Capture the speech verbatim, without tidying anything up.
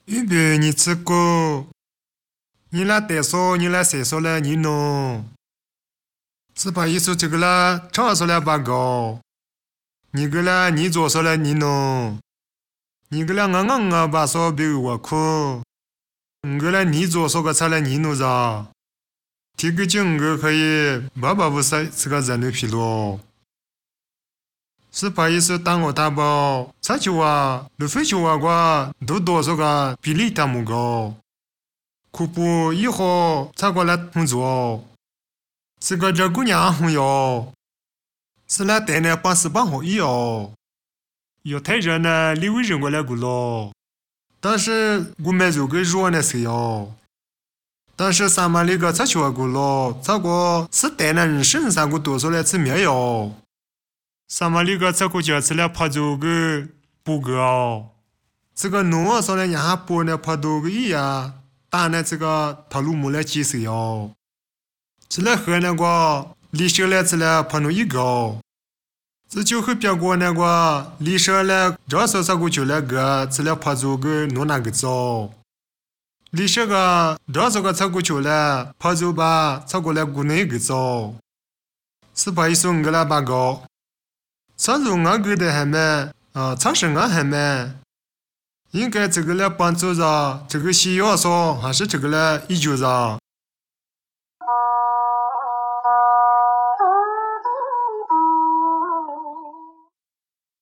预备你吃过，你来带说，你来谁说了你弄，是把意思这个啦，唱说了八个，你个啦你做说了你弄，你个啦俺俺俺把说别我哭，你个啦你做说个菜了你弄着，这个就我可以爸爸不是这个人的皮咯。是把意思当我大包，才球啊，路飞球啊个，都多少个比例大木个，苦不以后才过来工作，是个这姑娘红哟，是来带呢八十八号一哦，要太热呢，你为人过来过咯，但是我买这个热呢是哟，但是三万那个才球啊过咯，这个是带呢人生三个多少来吃面哟。三万里个这个就吃了泡粥个补个哦，这个农啊说了让他补呢泡粥个一呀，打呢这个套路木来几十哟，吃了喝那个李舍来吃了泡弄一个，这就会别过那个李舍来这时候这个就那个吃了泡粥个弄那个粥，李舍个这时候这个就了泡粥吧，这个来过那个粥，是把一送个了八个。常入俺个的还没啊，常是俺还没，应该这个来帮助着这个西药说还是这个来医救着。